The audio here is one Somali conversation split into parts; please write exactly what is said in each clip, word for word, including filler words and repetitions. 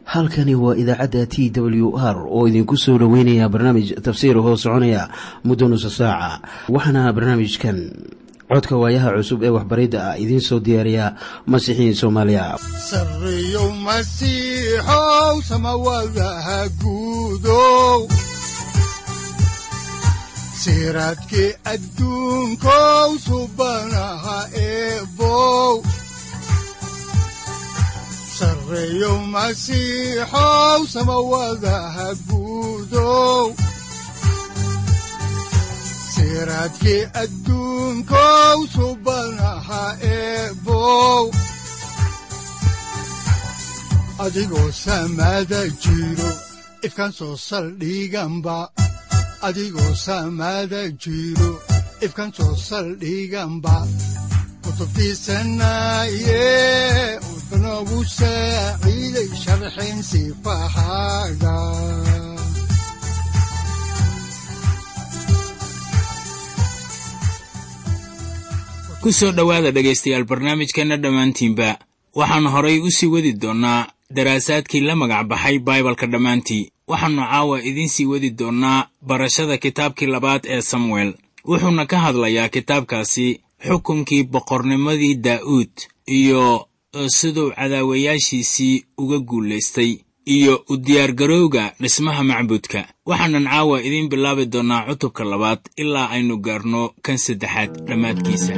halkani waa idaacadda T W R oo idinku soo dhaweynaya barnaamij tafsiir oo soconaya muddo nusu saaca. Waxaana barnaamijkan codka waayaha cusub ee waxbaridda ah idin soo diyaariya Masiixiin Soomaaliya. Sarriyo Masiixow samawadaha guudow, siraadkii adduunkow subanaha eebow. Sarriyo Masiixow samawadaha guudow, siraadkii adduunkow subanaha eebow. Adigoo samada jiro ifkaan soo saldhiganba, adigoo samada jiro ifkaan soo saldhiganba. Kutubtiisanaye udnogu saaciiday sharxin sifahaaga. ku soo dhowaada dhegaystayaal barnaamijkeena dhammaantiinba. waxaan horay u sii wadi doonnaa daraasaadkii la magac baxay Baibalka dhammaantii. waxaannu caawa idiin sii wadi doonnaa barashada kitaabkii labaad ee Samuel. wuxuuna ka hadlayaa kitaabkaasi xukunkii boqornimadii Daa'uud iyo siduu cadaawayaashiisii uga guulaystay iyo u diyaargarowga dhismaha macbudka. waxaanan caawa idiin bilaabi doonnaa cutubka labaad ilaa aynu gaarno kan saddexaad dhammaadkiisa.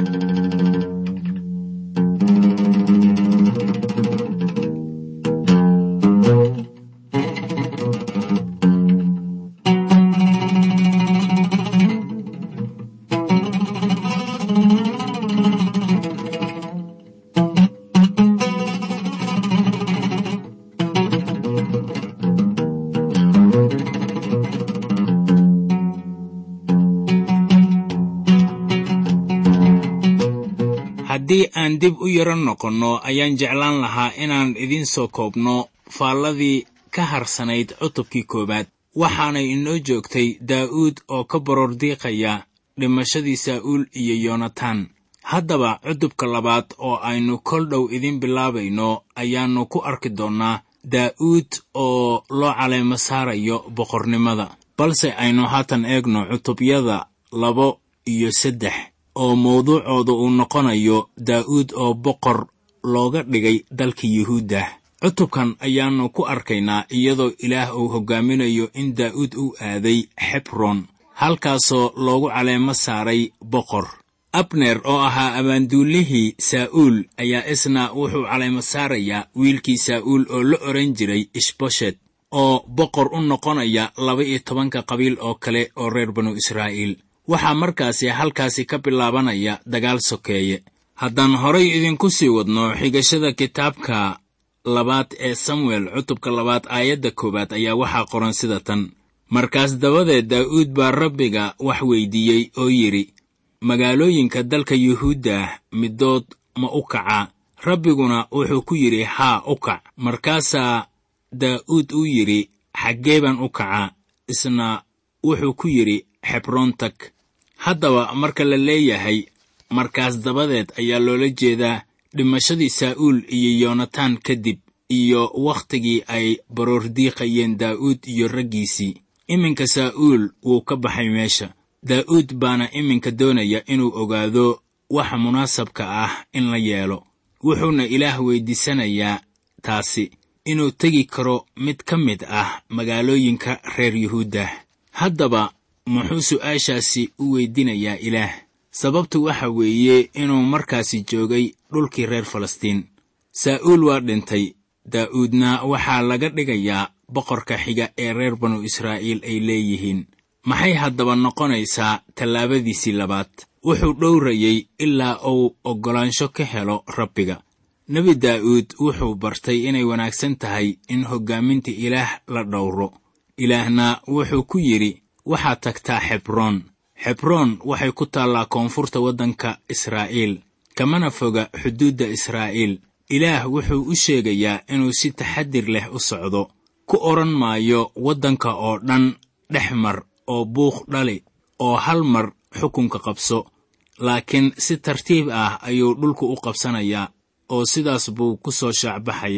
haddii aan dib u yaro noqonno ayaan jeclaan lahaa inaan idiin soo koobno faalladii ka harsanayd cutubkii koowaad. waxaanay inoo joogtay Daa'uud oo ka borordiiqaya dhimashadii Saa'uul iyo Yoonataan. haddaba cutubka labaad oo aynu kol dhow idiin bilaabayno ayaannu ku arki doonnaa Daa'uud oo loo caleemo saarayo boqornimada. balse aynu haatan eegno cutubyada labo iyo saddex oo mawduucooda uu noqonayo Daa'uud oo boqor looga dhigay dalka Yuhuudda. cutubkan ayaannu ku arkaynaa iyadoo Ilaah uu hoggaaminayo in Daa'uud uu aaday Hebron, halkaasoo loogu caleemo saaray boqor. Abner oo ahaa abaanduulihii Saa'uul ayaa isna wuxuu caleemo saarayaa wiilkii Saa'uul oo la oran jiray Ishboshet, oo boqor u noqonaya laba iyo tobanka qabiil oo kale oo reer banu Israa'iil. waxaa markaasi halkaasi ka bilaabanaya dagaal sokeeye. haddaan horay idinku sii wadno xigashada kitaabka labaad ee Samuel cutubka labaad aayadda koowaad ayaa waxaa qoran sida tan: markaas dabadeed Daa'uud baa Rabbiga wax weydiiyey oo yidhi, magaalooyinka dalka Yuhuudda midood ma u kacaa? Rabbiguna wuxuu ku yidhi, haa u kac. markaasaa Daa'uud uu yidhi, xaggee baan u kacaa? isna wuxuu ku yidhi, Hebron tag. haddaba marka la leeyahay markaas dabadeed ayaa loola jeedaa dhimashadii Saa'uul iyo Yoonataan kadib iyo wakhtigii ay baroordiiqayeen Daa'uud iyo raggiisii. iminka Saa'uul wuu ka baxay meesha. Daa'uud baana iminka doonaya inuu ogaado waxa munaasabka ah in la yeelo. wuxuuna Ilaah weydiisanayaa taasi inuu tegi karo mid ka mid ah magaalooyinka reer Yuhuudda. haddaba muxuu su'aashaasi u weydiinayaa Ilaah? sababtu waxa weeye inuu markaasi joogay dhulkii reer Falastiin. Saa'uul waa dhintay, Daa'uudna waxaa laga dhigayaa boqorka xiga ee reer banu Israa'iil ay leeyihiin. maxay haddaba noqonaysaa tallaabadiisii labaad? wuxuu dhowrayay ilaa uu oggolaansho ka helo Rabbiga. nebi Daa'uud wuxuu bartay inay wanaagsan tahay in hoggaaminta Ilaah la dhowro. Ilaahna wuxuu ku yidhi, waxaad tagtaa Hebron. Hebron waxay ku taallaa koonfurta waddanka Israa'iil, kamana foga xuduudda Israa'iil. Ilaah wuxuu u sheegayaa inuu si taxadir leh u socdo. ku oran maayo waddanka oo dhan dhex mar oo buuq dhali oo hal mar xukunka qabso, laakiin si tartiib ah ayuu dhulku u qabsanayaa oo sidaas buu ku soo shaacbaxayaa.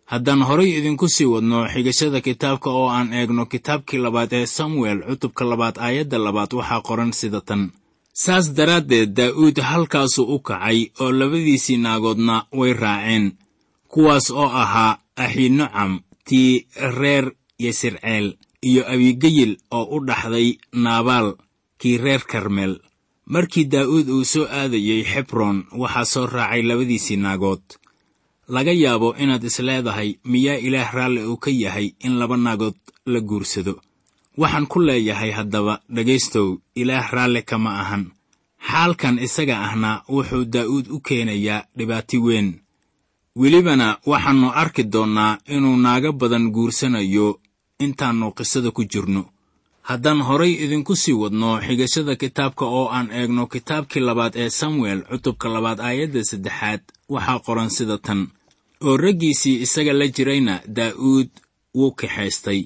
haddaan horay idinku sii wadno xigashada kitaabka oo aan eegno kitaabkii labaad ee samuel cutubka labaad aayadda labaad waxaa qoran sida tan: saas daraaddeed daa'uud halkaasuu u kacay oo labadiisii naagoodna way raaceen, kuwaas oo ahaa ahiinocam tii reer yesirceel iyo abigayil oo u dhaxday naabaal kii reer karmeel. markii daa'uud uu soo aadayey xebroon waxaa soo raacay labadiisii naagood. laga yaabo inaad isleedahay miyaa ilaah raalli uu ka yahay in laba naagood la guursado. waxaan ku leeyahay haddaba dhegaystow, ilaah raalli kama ahan. xaalkan isaga ahna wuxuu daa'uud u keenayaa dhibaati weyn. welibana waxaannu arki doonnaa inuu naago badan guursanayo intaannu qisada ku jirno. haddaan horay idinku sii wadno xigashada kitaabka oo aan eegno kitaabkii labaad ee samuel cutubka labaad aayadda saddexaad waxaa qoran sida tan: oo raggiisii isaga la jirayna daa'uud wuu kaxaystay,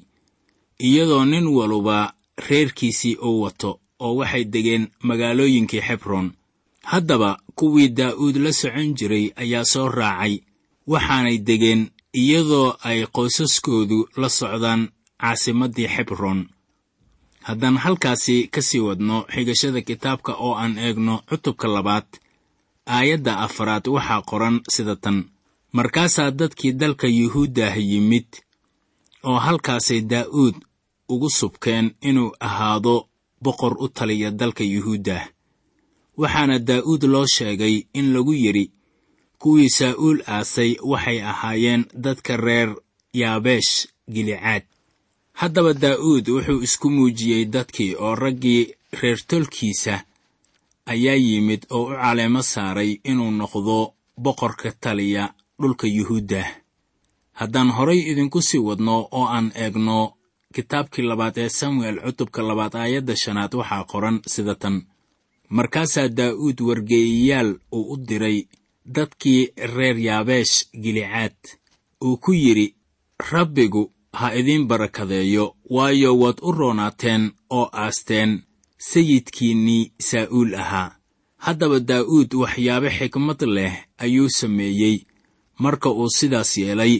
iyadoo nin waluba reerkiisii uu wato, oo waxay degeen magaalooyinkii xebroon. haddaba kuwii daa'uud la socon jiray ayaa soo raacay, waxaanay degeen iyadoo ay qoysaskoodu la socdaan caasimaddii xebroon. haddaan halkaasi ka sii wadno xigashada kitaabka oo aan eegno cutubka labaad aayadda afaraad waxaa qoran sida tan: markaasaa dadkii dalka yuhuuddah yimid oo halkaasay daa'uud ugu subkeen inuu ahaado boqor u taliya dalka yuhuuddah. waxaana daa'uud loo sheegay in lagu yidhi kuwii saa'uul aasay waxay ahaayeen dadka reer yaabeesh gilicaad. haddaba daa'uud wuxuu isku muujiyey dadkii, oo raggii reer tolkiisa ayaa yimid oo u caleemo saaray inuu noqdo boqorka taliya dhulka yuhuuddah. haddaan horay idinku sii wadno oo aan eegno kitaabkii labaad ee samuel cutubka labaad aayadda shanaad waxaa qoran sida tan: markaasaa daa'uud wargeeyayaal uu u diray dadkii reer yaabeesh gilicaad, uu ku yidhi, rabbigu ha idiin barakadeeyo, waayo waad u roonaateen oo aasteen sayidkiinnii saa'uul ahaa. haddaba daa'uud waxyaabo xikmad leh ayuu sameeyey marka uu sidaas yeelay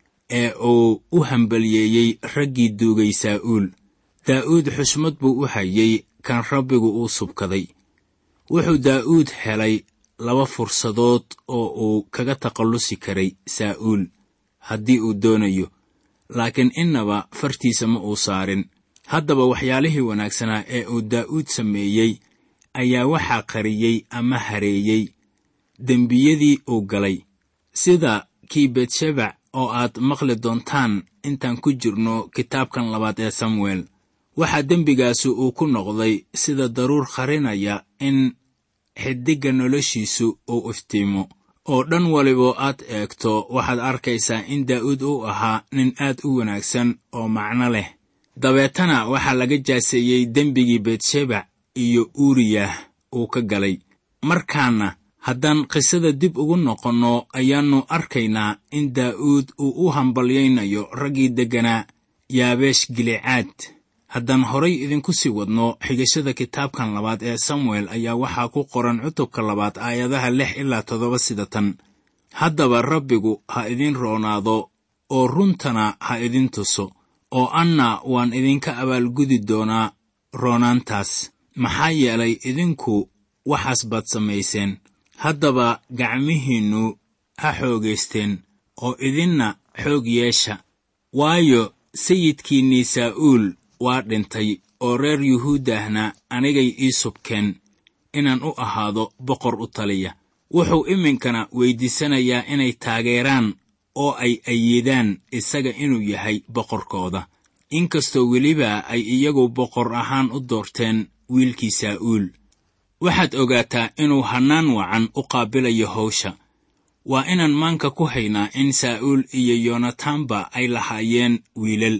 ee uu u hambaliyeeyey raggii duugay saa'uul. daa'uud xushmad buu u hayay kan rabbigu uu subkaday. wuxuu daa'uud helay laba fursadood oo uu kaga takhallusi karay saa'uul haddii uu doonayo, laakiin innaba fartiisa ma uu saarin. haddaba waxyaalihii wanaagsanaa ee uu daa'uud sameeyey ayaa waxaa qariyey ama hareeyey dembiyadii uu galay, sida kii betshebac oo aad maqli doontaan intaan ku jirno kitaabkan labaad ee samuel. waxaa dembigaasu uu ku noqday sida daruur qarinaya in xiddigga noloshiisu uu iftiimo. oo dhan waliboo aad eegto waxaad arkaysaa in daa'uud uu ahaa nin aad u wanaagsan oo macno leh. dabeetana waxaa laga jaaseeyey dembigii betshebac iyo uuriyah uu ka galay. markaana haddaan qisada dib ugu noqonno ayaannu arkaynaa in daa'uud uu u hambalyaynayo raggii degganaa yaabeesh gilicaad. haddaan horay idinku sii wadno xigashada kitaabkan labaad ee samuel ayaa waxaa ku qoran cutubka labaad aayadaha lix ilaa toddoba sida tan: haddaba rabbigu ha idin roonaado oo runtana ha idin tuso, oo anna waan idinka abaalgudi doonaa roonaantaas, maxaa yeelay idinku waxaas baad samayseen. haddaba gacmihiinnu ha xoogaysteen oo idinna xoog yeesha, waayo sayidkiinnii saa'uul waa dhintay oo reer yuhuuddahna anigay ii subkeen inaan u ahaado boqor u taliya. wuxuu iminkana weyddiisanayaa inay taageeraan oo ay ayiidaan isaga inuu yahay boqorkooda, inkastoo weliba ay iyagu boqor ahaan u doorteen wiilkii saa'uul. waxaad ogaataa inuu hannaan wacan u qaabilayo hawsha. waa inaan maanka ku haynaa in saa'uul iyo yonataanba ay lahaayeen wiilal,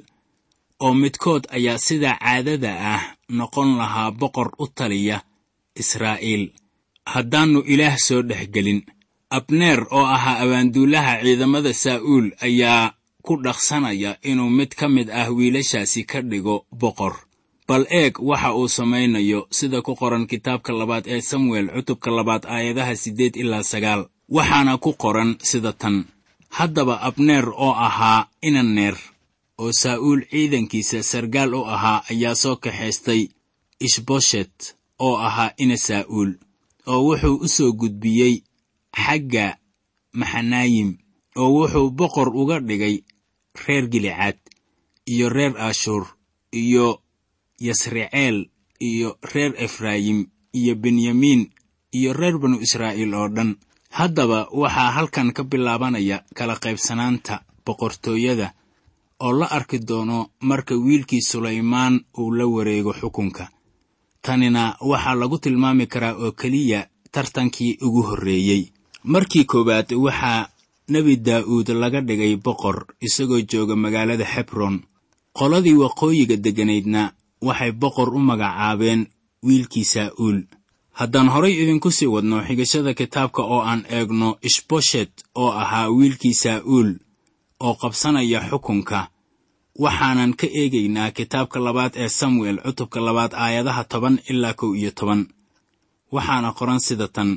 oo midkood ayaa sida caadada ah noqon lahaa boqor u taliya israa'iil haddaannu ilaah soo dhex gelin. abneer oo ahaa abaanduulaha ciidamada saa'uul ayaa ku dhaqsanaya inuu mid ka mid ah wiilashaasi ka dhigo boqor. bal eeg waxa uu samaynayo sida ku qoran kitaabka labaad ee samuel cutubka labaad aayadaha siddeed ilaa sagaal. waxaana ku qoran sida tan: haddaba abneer oo ahaa inaneer oo saa'uul ciidankiisa sargaal u ahaa ayaa soo kaxaystay ishboshet oo ahaa ina saa'uul oo wuxuu u soo gudbiyey xagga maxanaayim oo wuxuu boqor uga dhigay reer gilicaad iyo reer ashuur iyo yasriceel iyo reer efraayim iyo benyamiin iyo reer banu israa'iil oo dhan. haddaba waxaa halkan ka bilaabanaya kala qaybsanaanta boqortooyada oo la arki doono marka wiilkii sulaymaan uu la wareego xukunka. tanina waxaa lagu tilmaami karaa oo keliya tartankii ugu horreeyey. markii koowaad waxaa nebi daa'uud laga dhigay boqor isagoo jooga magaalada xebron. qoladii waqooyiga degganaydna waxay boqor u magacaabeen wiilkii saa'uul. haddaan horay idinku sii wadno xigashada kitaabka oo aan eegno ishboshet oo ahaa wiilkii saa'uul oo qabsanaya xukunka, waxaanan ka eegaynaa kitaabka labaad ee samuel cutubka labaad aayadaha toban ilaa kow iyo toban. waxaana qoran sida tan: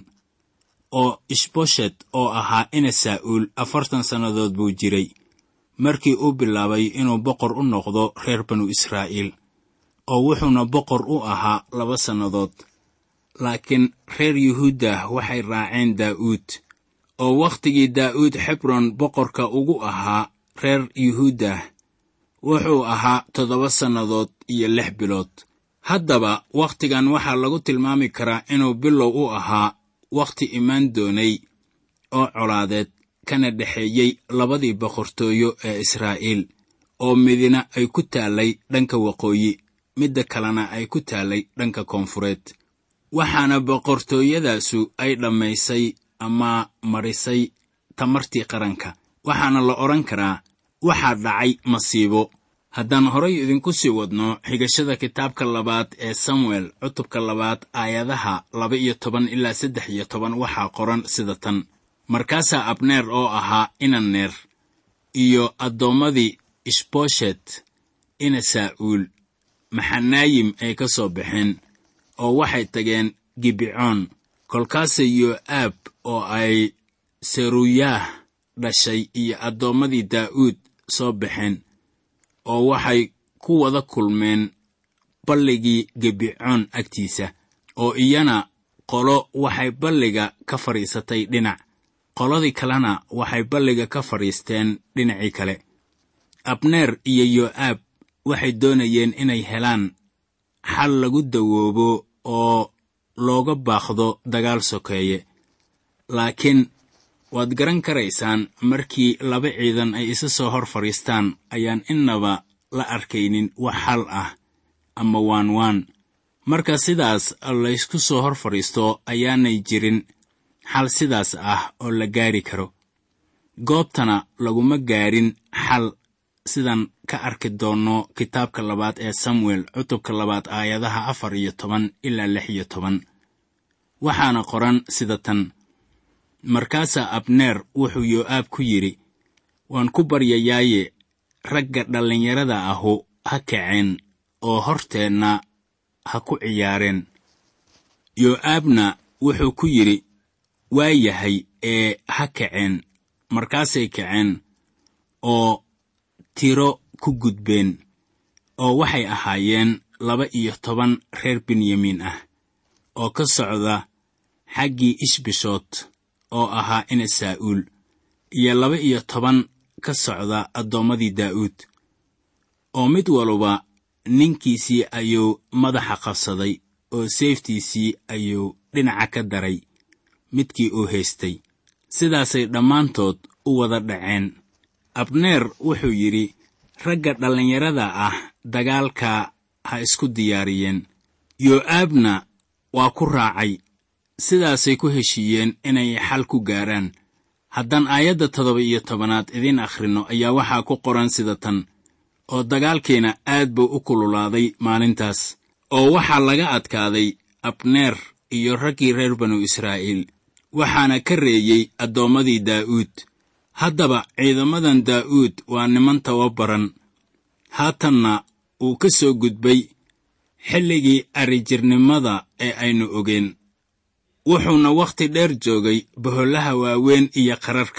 oo ishboshet oo ahaa ina saa'uul afartan sannadood buu jiray markii uu bilaabay inuu boqor u noqdo reer banu israa'iil, oo wuxuuna boqor u ahaa laba sannadood. laakiin reer yuhuudda waxay raaceen daa'uud, oo wakhtigii daa'uud xebron boqorka ugu ahaa reer yuhuudda wuxuu ahaa toddoba sannadood iyo lix bilood. haddaba wakhtigan waxaa lagu tilmaami karaa inuu bilow u ahaa wakhti imaan doonay oo colaadeed kana dhexeeyey labadii boqortooyo ee israa'iil, oo midina ay ku taallay dhanka waqooyi, midda kalena ay ku taallay dhanka koonfureed. waxaana boqortooyadaasu ay dhammaysay ama marisay tamartii qaranka. waxaana la odhan karaa waxaa dhacay masiibo. haddaan horay idinku sii wadno xigashada kitaabka labaad ee samuel cutubka labaad aayadaha laba iyo toban ilaa saddex iyo toban waxaa qoran sida tan: markaasaa abneer oo ahaa inaneer iyo addoommadii ishboshet ina saa'uul maxanaayim ay ka soo baxeen oo waxay tageen gibecoon. kolkaasay yo'aab oo ay seruyaah dhashay iyo addoommadii daa'uud soo baxeen oo waxay ku wada kulmeen balligii gibecoon agtiisa, oo iyana qolo waxay balliga ka fadhiisatay dhinac, qoladii kalena waxay balliga ka fadhiisteen dhinacii kale. abneer iyo yo'aab waxay doonayeen inay helaan xal lagu dawoobo oo looga baaqdo dagaal sokeeye. laakiin waad garan karaysaan markii laba ciidan ay isa soo hor fadhiistaan ayaan innaba la arkaynin wax xal ah ama waanwaan. marka sidaas laysku soo hor fadhiisto ayaanay jirin xal sidaas ah oo la gaari karo. goobtana laguma gaarin xal sidan ka arki doonno kitaabka labaad ee samuel cutubka labaad aayadaha afar iyo toban ilaa lix iyo toban. waxaana qoran sida tan: markaasaa abneer wuxuu yo'aab ku yidhi, waan ku baryayaaye ragga dhallinyarada ahu ha kaceen oo horteenna ha ku ciyaareen. yo'aabna wuxuu ku yidhi, waa yahay ee ha kaceen. markaasay kaceen oo tiro ku gudbeen, oo waxay ahaayeen laba iyo toban reer benyamiin ah oo ka socda xaggii ishboshet oo ahaa ina saa'uul, iyo laba iyo toban ka socda addoommadii daa'uud, oo mid waluba ninkiisii ayuu madaxa qabsaday oo seeftiisii ayuu dhinaca ka daray midkii uu haystay. sidaasay dhammaantood u wada dhaceen. abneer wuxuu yidhi, ragga dhallinyarada ah dagaalka ha isku diyaariyeen. yo'aabna waa ku raacay. sidaasay ku heshiiyeen inay xal ku gaaraan. haddaan aayadda toddoba iyo tobanaad idiin akhrinno ayaa waxaa ku qoran sida tan: oo dagaalkiina aad buu u kululaaday maalintaas, oo waxaa laga adkaaday abneer iyo raggii reer banu israa'iil, waxaana ka reeyey addoommadii daa'uud. haddaba ciidamadan daa'uud waa niman tababaran. haatanna uu ka soo gudbay xilligii arrijirnimada ee aynu ogeen. wuxuuna wakhti dheer joogay bohollaha waaweyn iyo qararka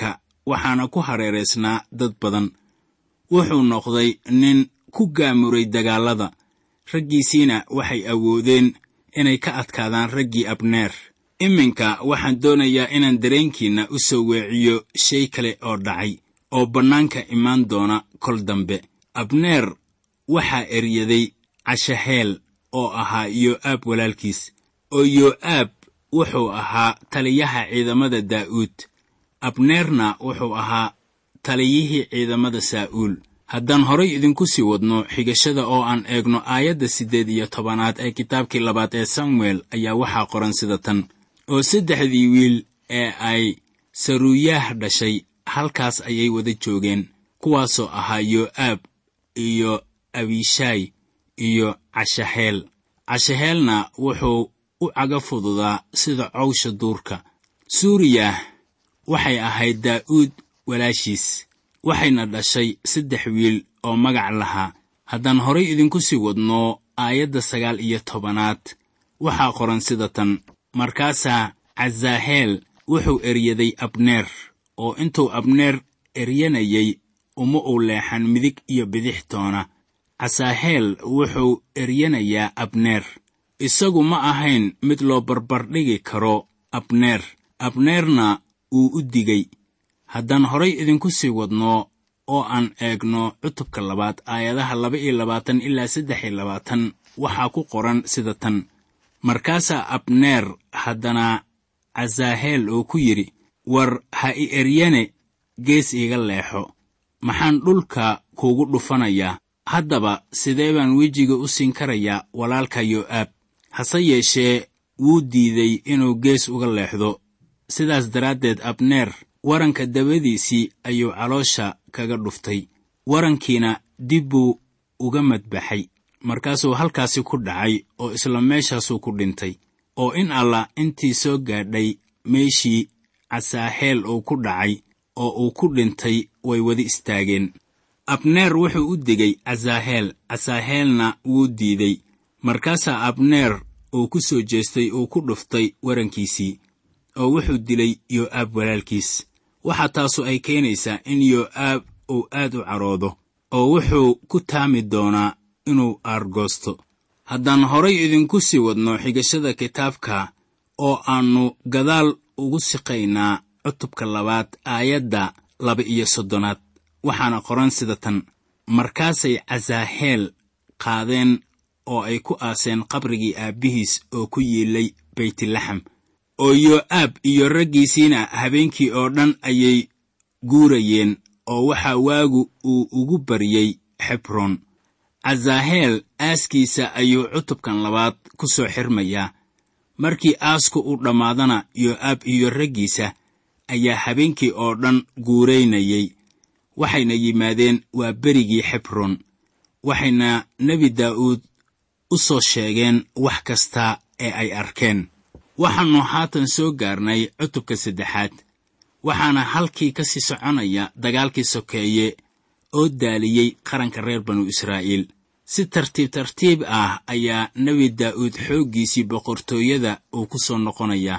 waxaana ku hareeraysnaa dad badan. wuxuu noqday nin ku gaamuray dagaallada, raggiisiina waxay awoodeen inay ka adkaadaan raggii Abneer. iminka waxaan doonayaa inaan dareenkiinna u soo weeciyo shay kale oo dhacay oo bannaanka imaan doona kol dambe. Abneer waxaa eryaday Cashaheel oo ahaa Yo'aab walaalkiis, oo Yo'aab wuxuu ahaa taliyaha ciidamada Daa'uud. Abneerna wuxuu ahaa taliyihii ciidamada Saa'uul. haddaan horay idinku sii wadno xigashada oo aan eegno aayadda siddeed iyo tobanaad ee kitaabkii labaad ee Samuel, ayaa waxaa qoran sida tan: oo saddexdii wiil ee ay Saruyaah dhashay halkaas ayay wada joogeen, kuwaasoo ahaa Yo'aab iyo Abishaay iyo Cashaheel. Cashaheelna wuxuu u caga fududaa sida cawsha duurka. Suuriyah waxay ahayd Daa'uud walaashiis, waxayna dhashay saddex wiil oo magac lahaa. haddaan horay idinku sii wadno aayadda sagaal iyo tobanaad, waxaa qoran sida tan: markaasaa Cazaheel wuxuu eryaday Abneer, oo intuu Abneer eryanayay uma uu leexan midig iyo bidix toona. Cazaheel wuxuu eryanayaa Abneer. isagu ma ahayn mid loo barbardhigi karo Abneer. Abneerna uu u digay. haddaan horay idinku sii wadno oo aan eegno cutubka labaad aayadaha laba iyo labaatan ilaa saddex iyo labaatan, waxaa ku qoran sida tan: markaasaa Abneer haddana Cazaheel oo ku yidhi, war ha i eryane, gees iiga leexo, maxaan dhulka kuugu dhufanayaa? haddaba sidee baan wejiga u siin karayaa walaalka Yo'aab? hase yeeshee wuu diiday inuu gees uga leexdo. sidaas daraaddeed Abneer waranka dabadiisii ayuu caloosha kaga dhuftay, warankiina dib buu uga madbaxay. markaasuu halkaasi ku dhacay oo isla meeshaasuu ku dhintay. oo in alla intii soo gaadhay meeshii Cazaheel uu ku dhacay oo uu ku dhintay way wada istaageen. Abneer wuxuu u digay Cazaheel, Cazaheelna wuu diiday. markaasaa Abneer uu ku soo jeestay uu ku dhuftay warankiisii, oo wuxuu dilay Yo'aab walaalkiis. waxaa taasu ay keenaysaa in Yo'aab uu aad u caroodo, oo wuxuu ku taami doonaa inuu aargoosto. haddaan horay idinku sii wadno xigashada kitaabka oo aannu gadaal ugu siqaynaa cutubka labaad aayadda laba iyo soddonaad, waxaana qoran sida tan: markaasay Cazaheel qaadeen oo ay ku aaseen qabrigii aabbihiis oo ku yiilay Baytlaxam. oo Yo'aab iyo raggiisiina habeenkii oo dhan ayay guurayeen, oo waxaa waagu uu ugu baryey Xebroon. Cazaheel aaskiisa ayuu cutubkan labaad ku soo xirmayaa. markii aasku u dhammaadana Yo'aab iyo raggiisa ayaa habeenkii oo dhan guuraynayay. waxayna yimaadeen waa berigii Xebroon, waxayna nebi Daa'uud u soo sheegeen wax kasta ee ay arkeen. waxaannu haatan soo gaarnay cutubka saddexaad, waxaana halkii ka sii soconaya dagaalkii sokeeye oo daaliyey qaranka reer banu Israa'iil. si tartiib tartiib ah ayaa nebi Daa'uud xooggiisii boqortooyada uu ku soo noqonayaa.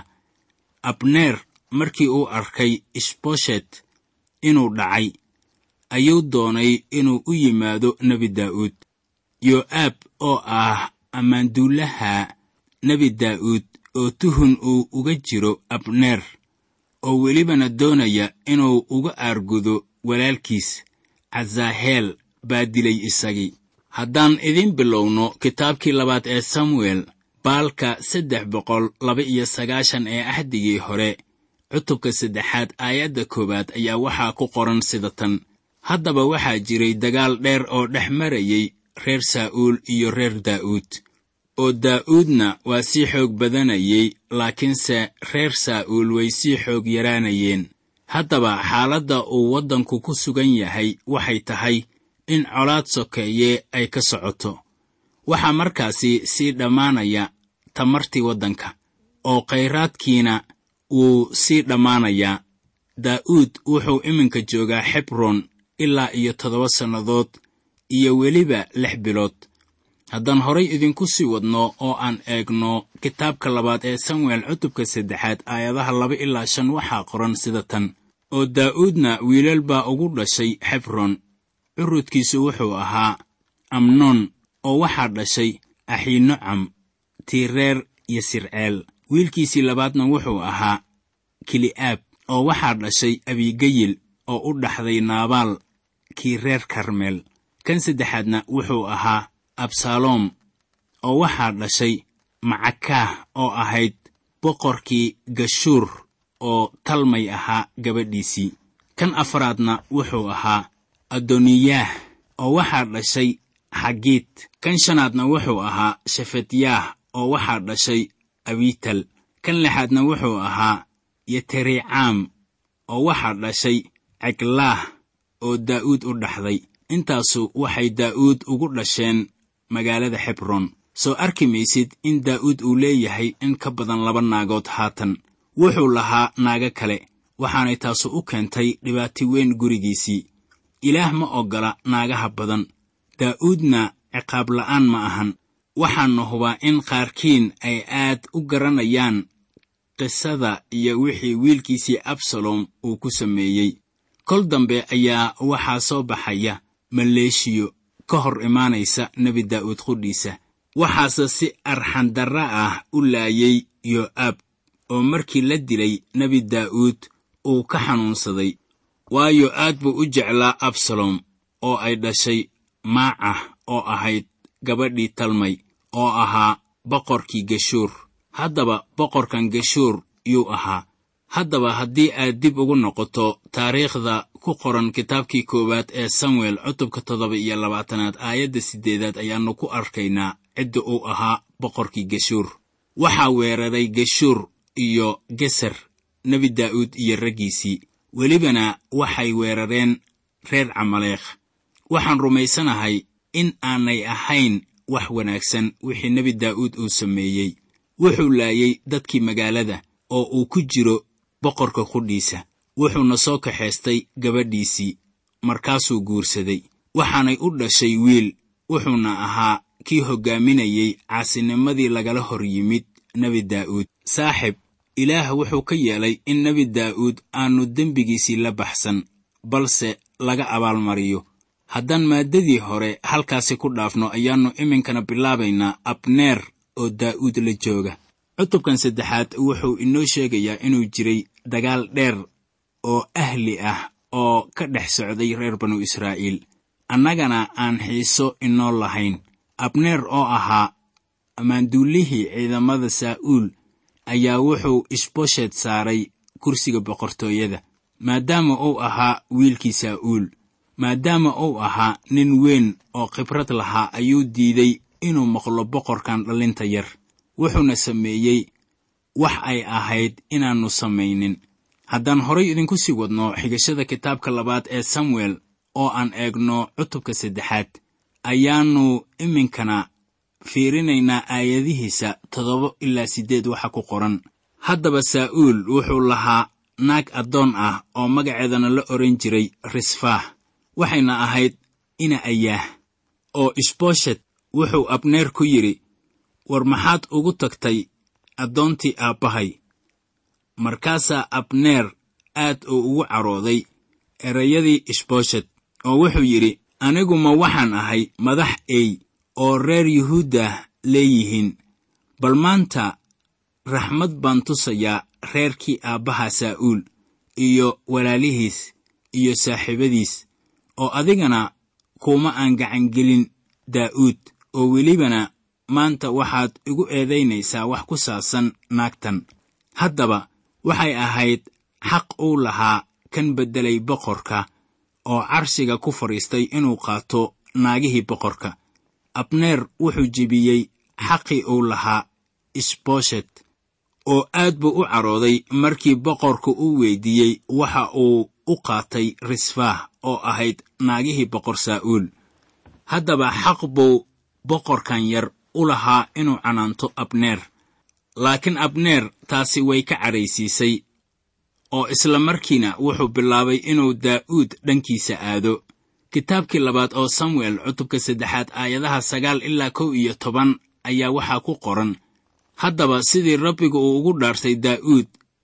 Abneer markii uu arkay Ishboshet inuu dhacay, ayuu doonay inuu u yimaado nebi Daa'uud. Yo'aab oo ah ammaanduulaha nebi Daa'uud, oo tuhun uu uga jiro Abneer, oo welibana doonaya inuu uga aargudo walaalkiis Cazaheel, baa dilay isagii. haddaan idin bilowno kitaabkii labaad ee Samuel, baalka saddex boqol laba iyo sagaashan ee ahdigii hore, cutubka saddexaad aayadda koowaad ayaa waxaa ku qoran sida tan: haddaba waxaa jiray dagaal dheer oo dhex marayay reer Saa'uul iyo reer Daa'uud. oo Daa'uudna waa sii xoog badanayay, laakiinse reer Saa'uul way sii xoog yaraanayeen. haddaba xaaladda uu waddanku ku sugan yahay waxay tahay in colaad sokeeye ay ka socoto. waxaa markaasi sii dhammaanaya tamartii waddanka, oo khayraadkiina wuu sii dhammaanayaa. Daa'uud wuxuu iminka joogaa Xebroon ilaa iyo toddoba sannadood iyo weliba lix bilood. haddaan horay idinku sii wadno oo aan eegno kitaabka labaad ee Samuel cutubka saddexaad aayadaha laba ilaa shan, waxaa qoran sida tan: oo daa'uudna wiilal baa ugu dhashay xebroon. curudkiisu wuxuu ahaa amnoon, oo waxaa dhashay axiinocam, tireer iyo sirceel. wiilkiisii labaadna wuxuu ahaa kili'aab, oo waxaa dhashay abigayil, oo u dhaxday naabaal kii reer karmeel. kan saddexaadna wuxuu ahaa absaloom, oo waxaa dhashay macakaah, oo ahayd boqorkii gashuur, oo talmay ahaa gabadhiisii. kan afraadna wuxuu ahaa adoniyaah, oo waxaa dhashay xagiit. kan shanaadna wuxuu ahaa shefetyaah, oo waxaa dhashay abital. kan lixaadna wuxuu ahaa yeterecaam, oo waxaa dhashay ceglaah, oo daa'uud u dhaxday. intaasu waxay daa'uud ugu dhasheen magaalada xebroon. soo arki maysid in daa'uud uu leeyahay in ka badan laba naagood haatan. wuxuu lahaa naago kale, waxaanay taasu u keentay dhibaato weyn gurigiisii. ilaah ma oggola naagaha badan. daa'uudna ciqaab la'aan ma ahan. waxaannu hubaa in qaarkiin ay aad u garanayaan qisada iyo wixii wiilkiisii absalom uu ku sameeyey. kol dambe ayaa waxaa soo baxaya maleeshiyo ka hor imaanaysa nebi daa'uud qudhiisa. waxaase si arxandarra ah u laayay yo'aab, oo markii la dilay nebi daa'uud uu ka xanuunsaday, waayo aad buu u jeclaa absalom, oo ay dhashay maacah, oo ahayd gabadhii talmay, oo ahaa boqorkii gashuur. haddaba boqorkan gashuur yuu ahaa. haddaba haddii aad dib ugu noqoto taariikhda ku qoran kitaabkii koowaad ee samuel cutubka toddoba iyo labaatanaad aayadda siddeedaad ayaannu ku arkaynaa cidda uu ahaa boqorkii gashuur. waxaa weeraray gashuur iyo geser nebi daa'uud iyo raggiisii. welibana waxay weerareen reer camaleekh. waxaan rumaysanahay in aanay ahayn wax wanaagsan wixii nebi daa'uud uu sameeyey. wuxuu laayay dadkii magaalada, oo uu ku jiro boqorka qudhiisa. wuxuuna soo kaxaystay gabadhiisii, markaasuu guursaday. waxaanay u dhashay wiil, wuxuuna ahaa kii hoggaaminayay caasinimadii lagala hor yimid nebi daa'uud. saaxib, ilaah wuxuu ka yeelay in nebi daa'uud aanu dembigiisii la baxsan, balse laga abaalmariyo. haddaan maaddadii hore halkaasi ku dhaafno, ayaannu iminkana bilaabaynaa abneer oo daa'uud la jooga. cutubkan saddexaad wuxuu inoo sheegayaa inuu jiray dagaal dheer oo ahli ah oo ka dhex socday reer banu israa'iil, annagana aan xiiso inoo lahayn. abneer oo ahaa ammaanduulihii ciidamada saa'uul ayaa wuxuu ishboshet saaray kursiga boqortooyada, maadaama uu ahaa wiilkii saa'uul. maadaama uu ahaa nin weyn oo khibrad lahaa, ayuu diiday inuu maqlo boqorkan dhalinta yar. wuxuuna sameeyey wax ay ahayd inaannu samaynin. haddaan horay idinku sii wadno xigashada kitaabka labaad ee samuel oo aan eegno cutubka saddexaad, ayaannu iminkana fiirinaynaa aayadihiisa toddoba ilaa siddeed waxa ku qoran. haddaba saa'uul wuxuu lahaa naag addoon ah oo magaceedana la oran jiray risfaah. waxayna ahayd ina ayaah. oo ishboshet wuxuu abneer ku yidhi, war maxaad ugu tagtay addoontii aabbahay? markaasaa abneer aad uu ugu carooday erayadii ishboshet, oo wuxuu yidhi, anigu ma waxaan ahay madax ey oo reer yuhuuddah leeyihiin? bal maanta raxmad baan tusayaa reerkii aabbaha saa'uul iyo walaalihiis iyo saaxiibadiis, oo adigana kuma aan gacangelin daa'uud, oo welibana maanta waxaad igu eedaynaysaa wax ku saabsan naagtan. haddaba waxay ahayd xaq uu lahaa kan beddelay boqorka oo carshiga ku fadhiistay inuu qaato naagihii boqorka. abneer wuxuu jebiyey xaqii uu lahaa ishboshet, oo aad buu u carooday markii boqorku uu weydiiyey waxa uu u qaatay risfaah oo ahayd naagihii boqor saa'uul. haddaba xaq buu boqorkan yar u lahaa inuu canaanto abneer, laakiin abneer taasi way ka cadhaysiisay, oo isla markiina wuxuu bilaabay inuu daa'uud dhankiisa aado. kitaabkii labaad oo samuel cutubka saddexaad aayadaha sagaal ilaa kow iyo toban ayaa waxaa ku qoran, haddaba sidii rabbigu uu ugu dhaartay daa'uud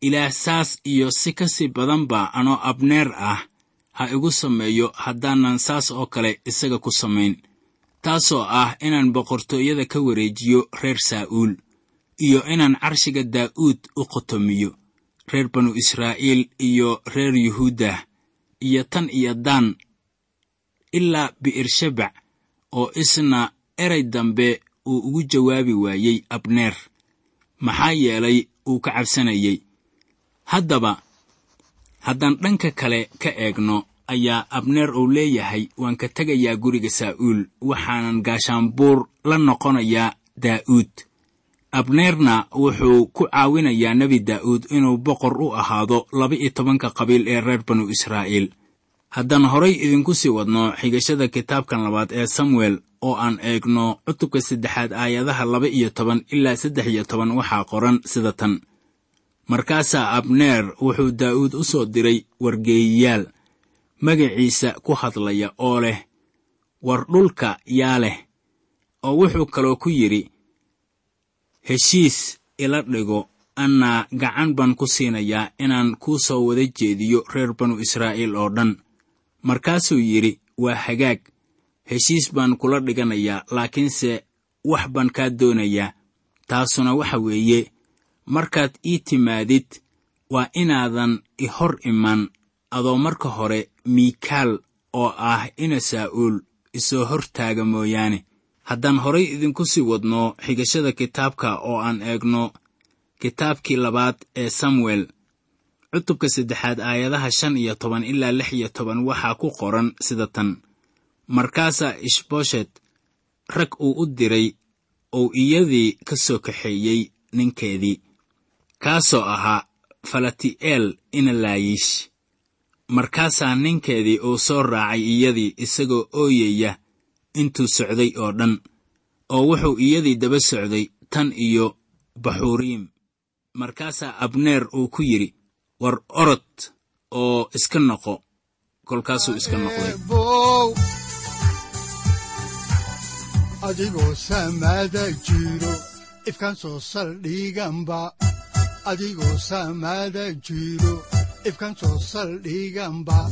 ilaah saas iyo si ka sii badanba anoo abneer ah ha igu sameeyo haddaanan saas oo kale isaga ku samayn, taasoo ah inaan boqortooyada ka wareejiyo reer saa'uul, iyo inaan carshiga daa'uud u qotomiyo reer banu israa'iil iyo reer yuhuudah, iyo tan iyo daan ilaa bi'ershebac, oo isna eray dambe uu ugu jawaabi waayey abneer, maxaa yeelay uu ka cabsanayey. haddaba haddaan dhanka kale ka eegno, ayaa abneer uu leeyahay, waan ka tegayaa guriga saa'uul, waxaanan gaashaanbuur la noqonayaa daa'uud. abneerna wuxuu ku caawinayaa nebi daa'uud inuu boqor u ahaado laba-iyo tobanka qabiil ee reer banu israa'iil. haddaan horay idinku sii wadno xigashada kitaabkan labaad ee samuel oo aan eegno cutubka saddexaad aayadaha laba iyo toban ilaa saddex iyo toban, waxaa qoran sida tan: markaasaa abneer wuxuu daa'uud u soo diray wargeeyayaal magaciisa ku hadlaya oo leh, war dhulka yaa leh, oo wuxuu kaloo ku yidhi, heshiis ila dhigo, annaa gacan baan ku siinayaa inaan kuu soo wada jeediyo reer banu israa'iil oo dhan. markaasuu yidhi, waa hagaag, heshiis baan kula dhiganayaa, laakiinse wax baan kaa doonayaa, taasuna waxa weeye, markaad ii timaadid waa inaadan i hor iman adoo marka hore miikaal oo ah ina saa'uul isoo hor taaga mooyaane. haddaan horay idinku sii wadno xigashada kitaabka oo aan eegno kitaabkii labaad ee samuel cutubka saddexaad aayadaha shan iyo toban ilaa lix iyo toban, waxaa ku qoran sida tan: markaasaa ishbooshet rag uu u diray oo iyadii ka soo kaxeeyey ninkeedii, kaasoo ahaa falati'eel ina laayish. markaasaa ninkeedii uu soo raacay iyadii isagoo ooyaya intuu socday oo dhan, oo wuxuu iyadii daba socday tan iyo baxuriim. markaasaa abneer uu ku yidhi, war orod oo iska noqo. kolkaasuu iska noqday. adigoo samaada jiro ifkaan soo saldhiganba, adigoo samaada jiro ifkaan soo saldhiganba.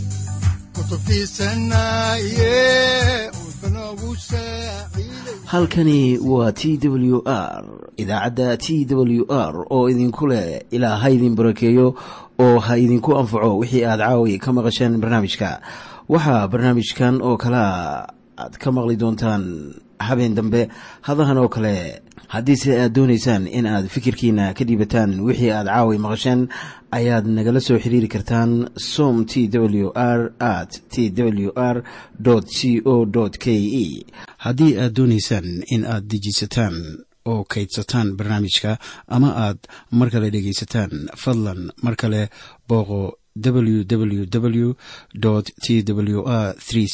halkani waa t w r, idaacadda t w r oo idinku leh ilaa ha idin barakeeyo oo ha idinku anfaco wixii aad caawi ka maqasheen barnaamijka. waxaa barnaamijkan oo kalea aad ka maqli doontaan habeen dambe hadahan oo kale. haddiise aad doonaysaan in aad fikirkiina ka dhiibataan wixii aad caawi maqasheen, ayaad nagala soo xiriiri kartaan som t w r at t w r c o k e. haddii aad doonaysaan in aad dejisataan oo kaydsataan barnaamijka ama aad mar kale dhegaysataan, fadlan mar kale booqo w w w t w r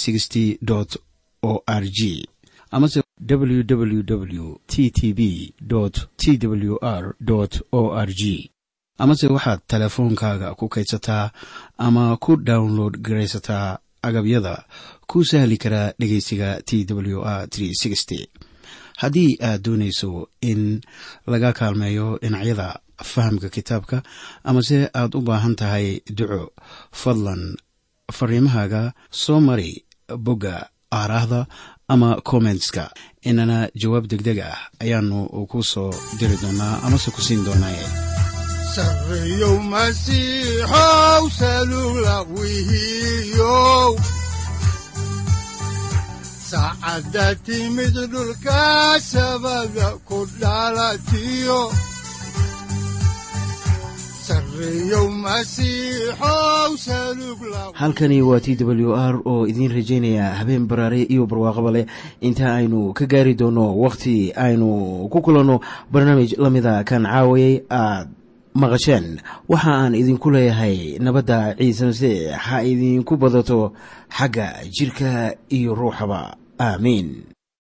o r g amase w w w t t b t w r o r g. amase waxaad teleefoonkaaga ku kaydsataa ama ku download garaysataa agabyada ku sahli karaa dhegaysiga t w r. haddii aad doonayso in laga kaalmeeyo dhinacyada fahamka kitaabka, amase aad u baahan tahay duco, fadlan fariimahaaga soo mari bogga aaraahda ama commentska, inana jawaab degdeg ah ayaanu ku soo diri doonaa amase ku siin doonaaye. sareeyow masiixow salula wihiyow, saacadda timid dhulka sabada ku dhalatiyo. halkani waa t w r oo idiin rajaynaya habeen baraare iyo barwaaqaba leh, inta aynu ka gaari doono wakhti aynu ku kulanno barnaamij la mida kan caawayay aad maqasheen. waxa aan idinku leeyahay nabadda ciise masiix ha idinku badato xagga jidhka iyo ruuxaba. aamiin.